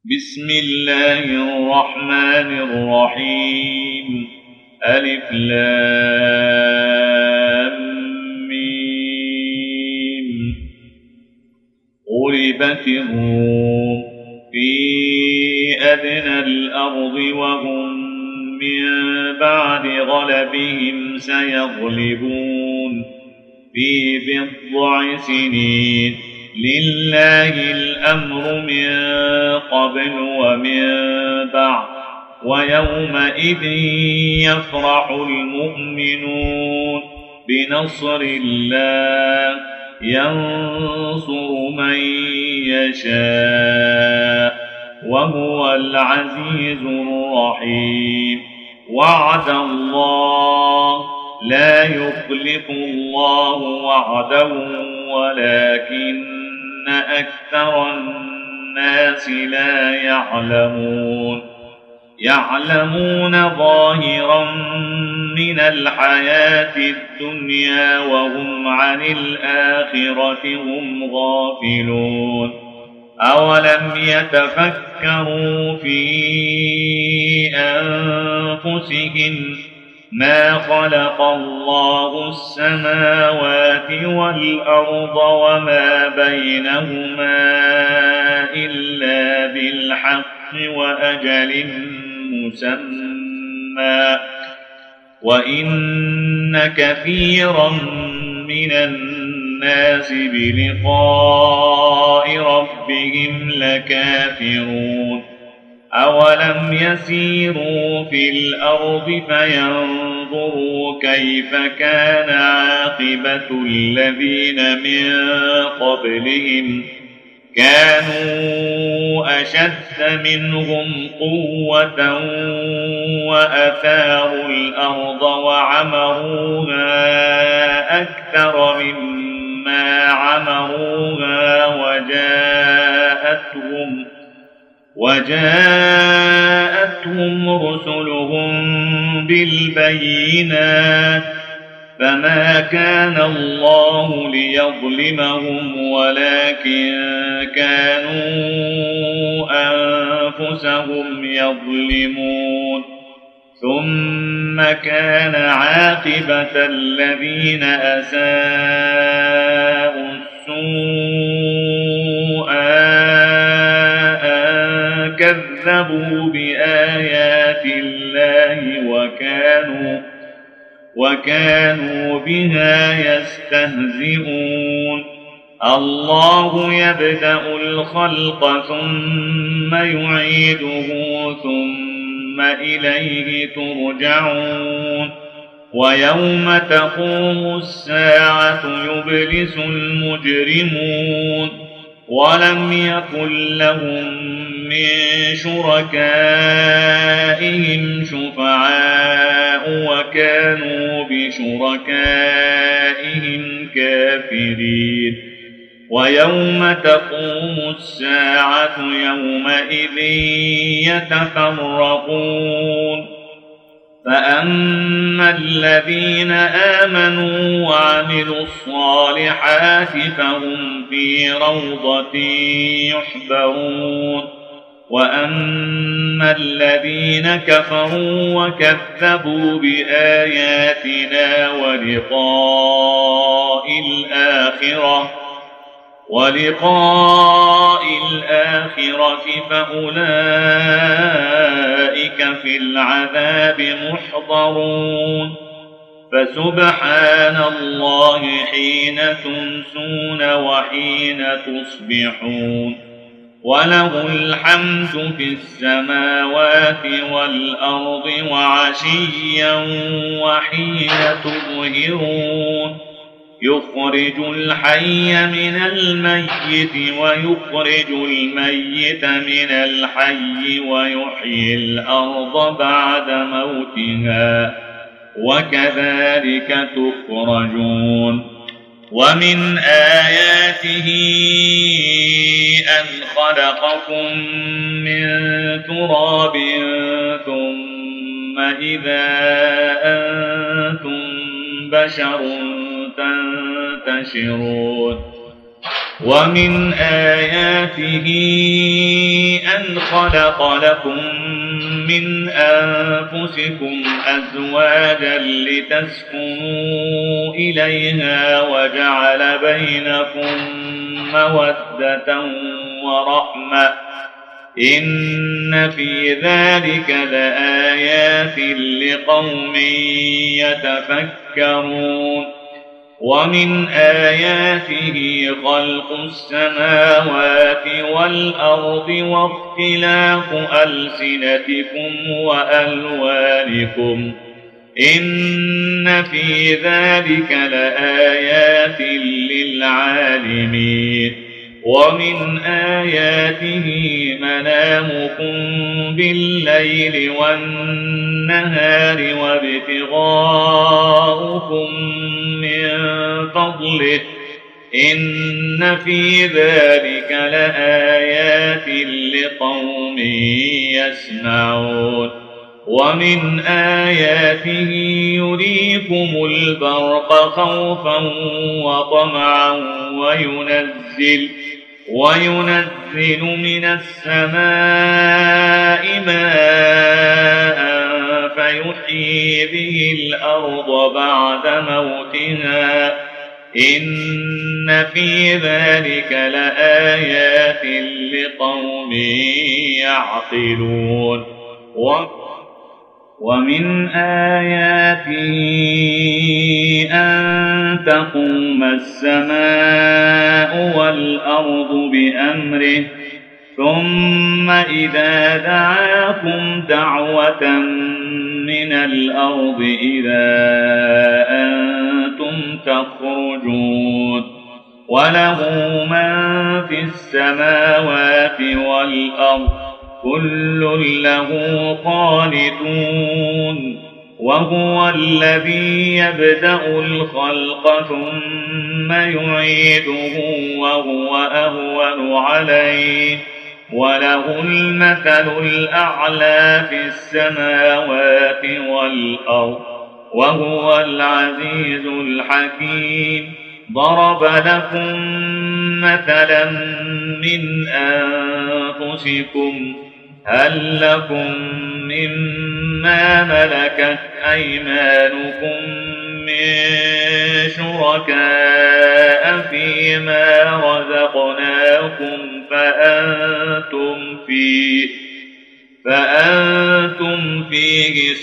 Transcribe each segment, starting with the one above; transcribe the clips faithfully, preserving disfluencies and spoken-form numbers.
بسم الله الرحمن الرحيم. ألف لام ميم. غلبت الروم في أدنى الأرض وهم من بعد غلبهم سيغلبون في بضع سنين. لله الأمر من قبل ومن بعد ويومئذ يفرح المؤمنون بنصر الله ينصر من يشاء وهو العزيز الرحيم. وعد الله لا يخلف الله وعده ولكن أكثر الناس لا يعلمون. يعلمون ظاهرا من الحياة الدنيا وهم عن الآخرة هم غافلون. أولم يتفكروا في أنفسهم ما خلق الله السماوات والأرض وما بينهما إلا بالحق وأجل مسمى وإن كثيرا من الناس بلقاء ربهم لكافرون. أولم يسيروا في الأرض فينظروا كيف كان عاقبة الذين من قبلهم كانوا أشد منهم قوة وأثاروا الأرض وعمروها أكثر مما عمروها وجاءتهم وجاءتهم رسلهم بالبينات فما كان الله ليظلمهم ولكن كانوا أنفسهم يظلمون. ثم كان عاقبة الذين أساءوا السوء كذبوا بآيات الله وكانوا وكانوا بها يستهزئون. الله يبدأ الخلق ثم يعيده ثم إليه ترجعون. ويوم تقوم الساعة يبلس المجرمون ولم يكن لهم من شركائهم شفعاء وكانوا بشركائهم كافرين. ويوم تقوم الساعة يومئذ يتفرقون. فأما الذين آمنوا وعملوا الصالحات فهم في روضة يحبرون. وأما الذين كفروا وكذبوا بآياتنا ولقاء الآخرة ولقاء الآخرة فأولئك في العذاب محضرون. فسبحان الله حين تمسون وحين تصبحون وله الحمد في السماوات والأرض وعشيا وحين تظهرون. يخرج الحي من الميت ويخرج الميت من الحي ويحيي الأرض بعد موتها وكذلك تخرجون. ومن آياته أن خلقكم من تراب ثم إذا أنتم بشر تنتشرون. ومن آياته أن خلق لكم من أنفسكم أزواجا لتسكنوا إليها وجعل بينكم مودة ورحمة إن في ذلك لآيات لقوم يتفكرون ومن آياته خلق السماوات والأرض واختلاف ألسنتكم وألوانكم إن في ذلك لآيات للعالمين ومن آياته منامكم بالليل والنهار وابتغاؤكم من فضله إن في ذلك لآيات لقوم يسمعون ومن آياته يريكم البرق خوفا وطمعا وينزل وينزل من السماء ماء فيحيي به الأرض بعد موتها إن في ذلك لآيات لقوم يعقلون ومن آياته أن تقوم السماء والأرض بأمره ثم إذا دعاكم دعوة من الأرض إذا أنتم تخرجون وله من في السماوات والأرض كل له قانتون وهو الذي يبدأ الخلق ثم يعيده وهو أهون عليه وله المثل الأعلى في السماوات والأرض وهو العزيز الحكيم ضرب لكم مثلا من أنفسكم هل لكم مما ملكت أيمانكم من شركاء فيما رزقناكم فأنتم فيه فأنتم فيه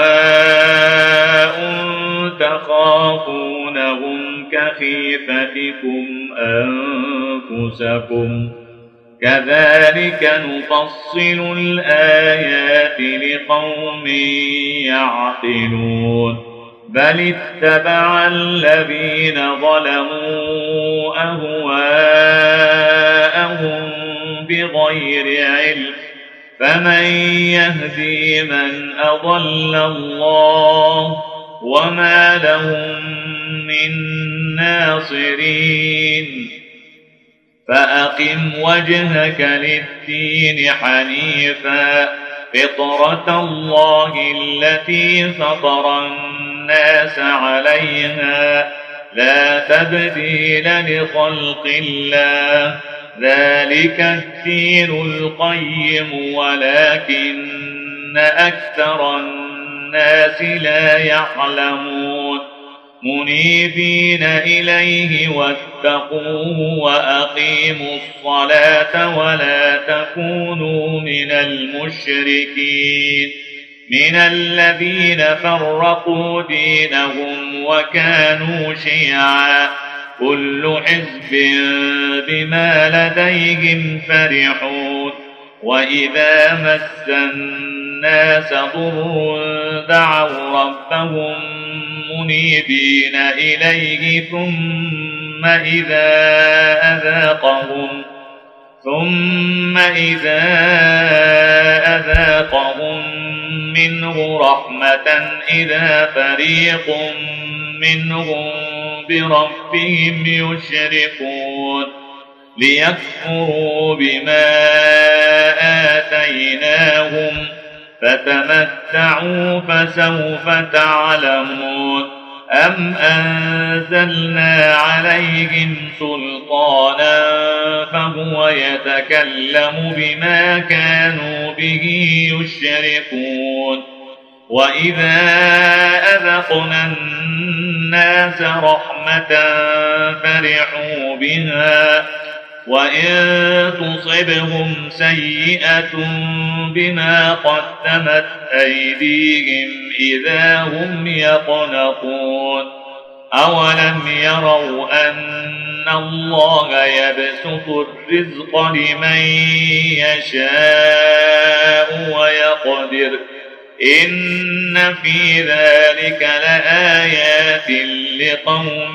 سواء تخافونهم كخيفتكم أنفسكم كذلك نفصل الآيات لقوم يعقلون بل اتبع الذين ظلموا أهواءهم بغير علم فمن يهدي من أضل الله وما لهم من ناصرين فأقم وجهك للدين حنيفا فطرة الله التي فطر الناس عليها لا تبديل لخلق الله ذلك الدين القيم ولكن أكثر الناس لا يعلمون منيبين إليه واتقوه وأقيموا الصلاة ولا تكونوا من المشركين من الذين فرقوا دينهم وكانوا شيعا كل حزب بما لديهم فرحون وإذا مس الناس ضر دعوا ربهم منيبين إليه ثم إذا أذاقهم ثم إذا أذاقهم منه رحمة إذا فريق منهم بربهم يشركون ليكفروا بما آتيناهم فتمتعوا فسوف تعلمون أم أنزلنا عليهم سلطانا فهو يتكلم بما كانوا به يشركون وإذا أذقنا الناس رحمة فرحوا بها وإن تصبهم سيئة بما قدمت أيديهم إذا هم يقنطون أولم يروا أن الله يبسط الرزق لمن يشاء ويقدر إن في ذلك لآيات لقوم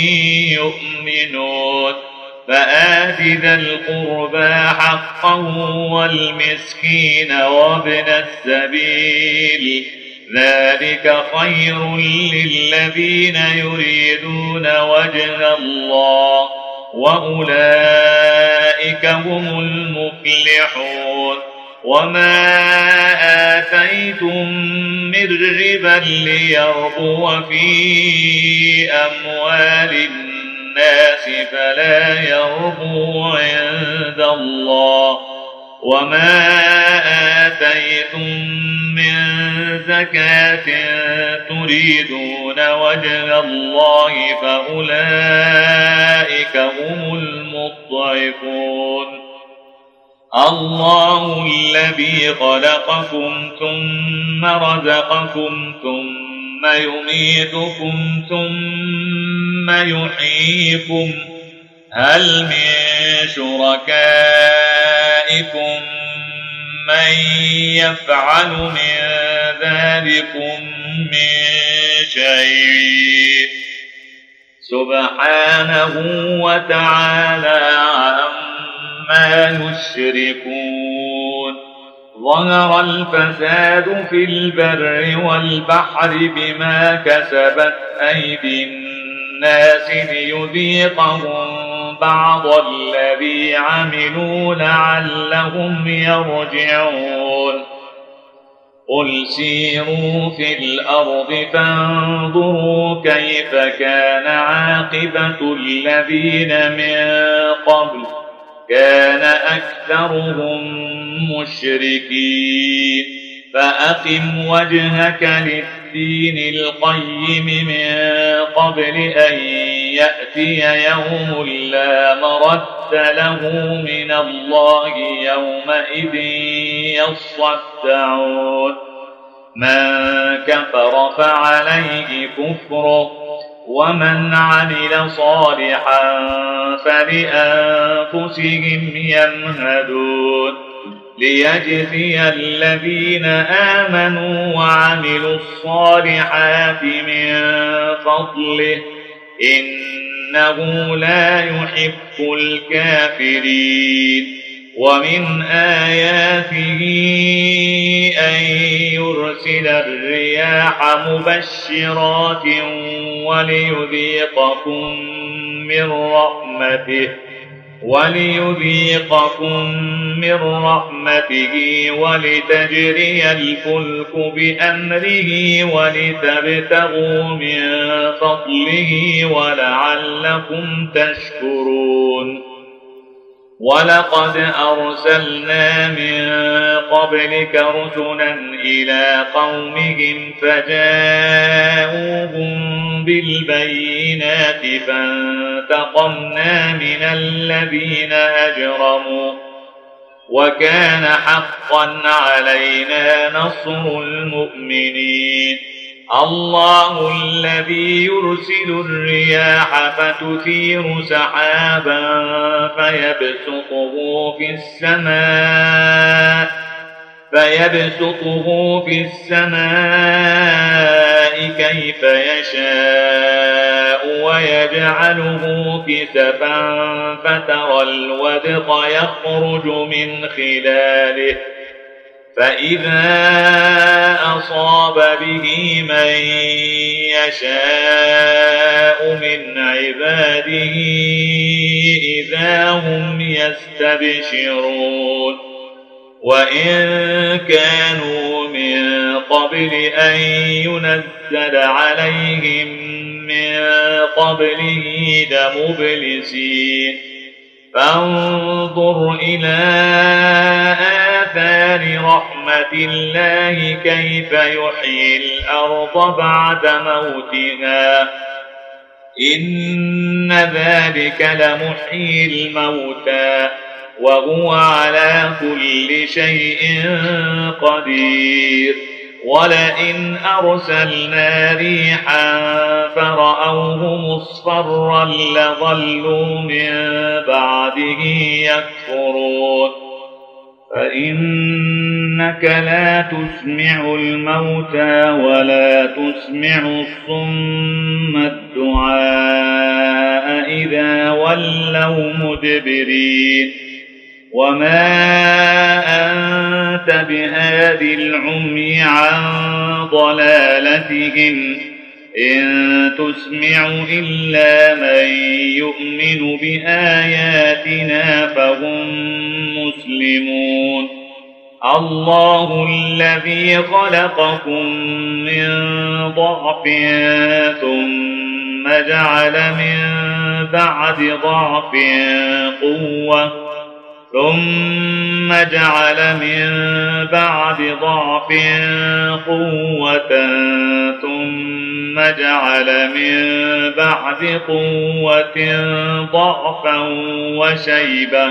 يؤمنون فآت ذا القربى حقه والمسكين وابن السبيل ذلك خير للذين يريدون وجه الله وأولئك هم المفلحون وما آتيتم من ربا ليربو في أموال الناس فلا يربو عند الله وما آتيتم من زكاة تريدون وجه الله فأولئك هم المضعفون الله الذي خلقكم ثم رزقكم ثم يميتكم ثم يحييكم هل من شركائكم من يفعل من ذلكم من شيء سبحانه وتعالى عما يشركون ظهر الفساد في البر والبحر بما كسبت أيدي الناس ليذيقهم بعض الذي عملوا لعلهم يرجعون قل سيروا في الأرض فانظروا كيف كان عاقبة الذين من قبل كان أكثرهم مشركين فأقم وجهك للدين القيم من قبل أن يأتي يوم لا مرد له من الله يومئذ يصدعون من كفر فعليه كفره ومن عمل صالحا فلأنفسهم يمهدون ليجزي الذين آمنوا وعملوا الصالحات من فضله إنه لا يحب الكافرين ومن آياته أن يرسل الرياح مبشرات وليذيقكم من رحمته وليذيقكم من رحمته ولتجري الفلك بأمره ولتبتغوا من فضله ولعلكم تشكرون ولقد أرسلنا من قبلك رسلا إلى قومهم فجاءوهم بالبينات فانتقمنا من الذين أجرموا وكان حقا علينا نصر المؤمنين الله الذي يرسل الرياح فتثير سحابا فيبسطه في السماء فيبسطه في السماء كيف يشاء ويجعله كسفا فترى الودق يخرج من خلاله فإذا أصاب به من يشاء من عباده إذا هم يستبشرون وإن كانوا من قبل أن ينزل عليهم من قبله لمبلسين فانظر إلى آثار رحمة الله كيف يحيي الأرض بعد موتها إن ذلك لمحيي الموتى وهو على كل شيء قدير ولئن أرسلنا ريحا فرأوه مصفرا لظلوا من بعده يكفرون فإنك لا تسمع الموتى ولا تسمع الصم الدعاء إذا ولوا مدبرين وما أنت بهاد العمي عن ضلالتهم إن تسمع إلا من يؤمن بآياتنا فهم مسلمون الله الذي خلقكم من ضعف ثم جعل من بعد ضعف قوة ثم جعل من بعد ضعف قوة ثم جعل من بعد قوة ضعفا وشيبة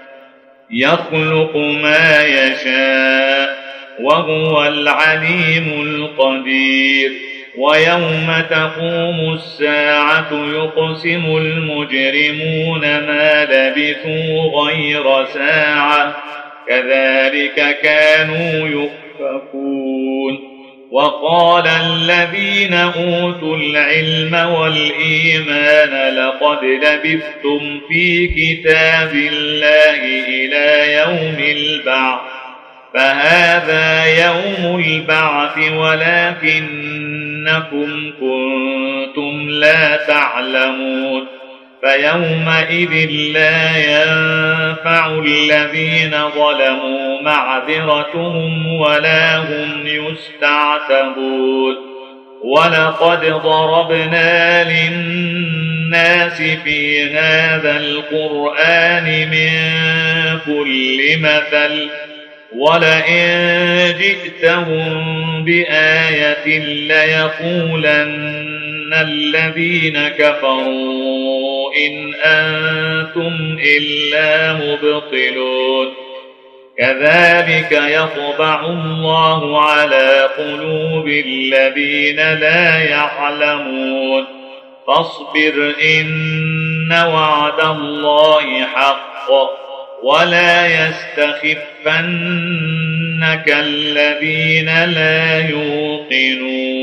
يخلق ما يشاء وهو العليم القدير ويوم تقوم الساعة يقسم المجرمون ما لبثوا غير ساعة كذلك كانوا يؤفكون وقال الذين أوتوا العلم والإيمان لقد لبثتم في كتاب الله إلى يوم البعث فهذا يوم البعث ولكنكم كنتم لا تعلمون فيومئذ لا ينفع الذين ظلموا معذرتهم ولا هم يستعتبون ولقد ضربنا للناس في هذا القرآن من كل مثل ولئن جئتهم بآية ليقولن الذين كفروا إن أنتم إلا مبطلون كذلك يطبع الله على قلوب الذين لا يعلمون فاصبر إن وعد الله حق ولا يستخفنك الذين لا يوقنون